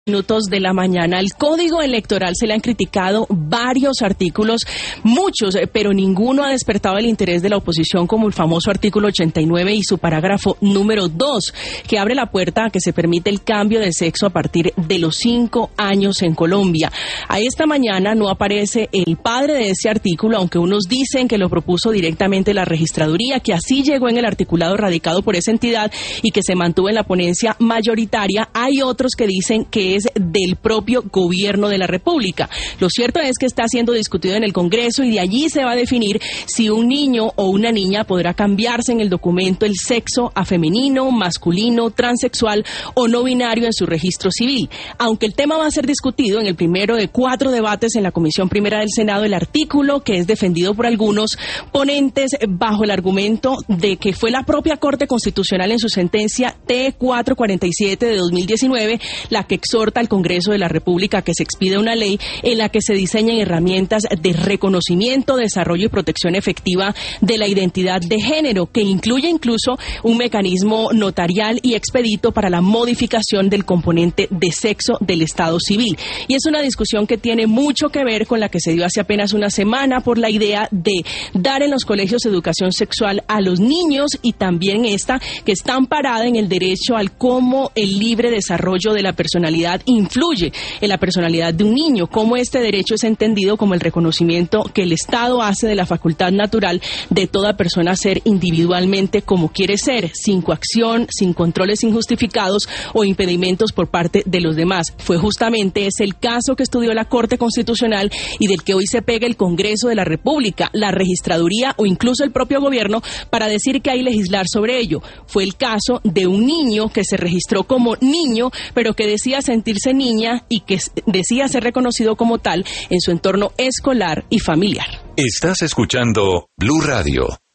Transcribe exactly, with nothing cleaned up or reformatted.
Minutos de la mañana. Al Código Electoral se le han criticado varios artículos, muchos, pero ninguno ha despertado el interés de la oposición, como el famoso artículo ochenta y nueve y su parágrafo número dos, que abre la puerta a que se permite el cambio de sexo a partir de los cinco años en Colombia. A esta mañana no aparece el padre de ese artículo, aunque unos dicen que lo propuso directamente la registraduría, que así llegó en el articulado radicado por esa entidad y que se mantuvo en la ponencia mayoritaria. Hay otros que dicen que es del propio gobierno de la República. Lo cierto es que está siendo discutido en el Congreso y de allí se va a definir si un niño o una niña podrá cambiarse en el documento el sexo a femenino, masculino, transexual o no binario en su registro civil. Aunque el tema va a ser discutido en el primero de cuatro debates en la Comisión Primera del Senado, el artículo, que es defendido por algunos ponentes bajo el argumento de que fue la propia Corte Constitucional en su sentencia T cuatrocientos cuarenta y siete de dos mil diecinueve la que exhorta al Congreso de la República que se expida una ley en la que se diseñen herramientas de reconocimiento, desarrollo y protección efectiva de la identidad de género, que incluye incluso un mecanismo notarial y expedito para la modificación del componente de sexo del Estado civil. Y es una discusión que tiene mucho que ver con la que se dio hace apenas una semana por la idea de dar en los colegios educación sexual a los niños, y también esta que está amparada en el derecho al cómo el libre desarrollo de la personalidad influye en la personalidad de un niño, cómo este derecho es entendido como el reconocimiento que el Estado hace de la facultad natural de toda persona ser individualmente como quiere ser, sin coacción, sin controles injustificados o impedimentos por parte de los demás. Fue justamente ese el caso que estudió la Corte Constitucional y del que hoy se pega el Congreso de la República, la Registraduría o incluso el propio gobierno para decir que hay legislar sobre ello. Fue el caso de un niño que se registró como niño, pero que decía sentirse niña y que decía ser reconocido como tal en su entorno escolar y familiar. Estás escuchando Blue Radio.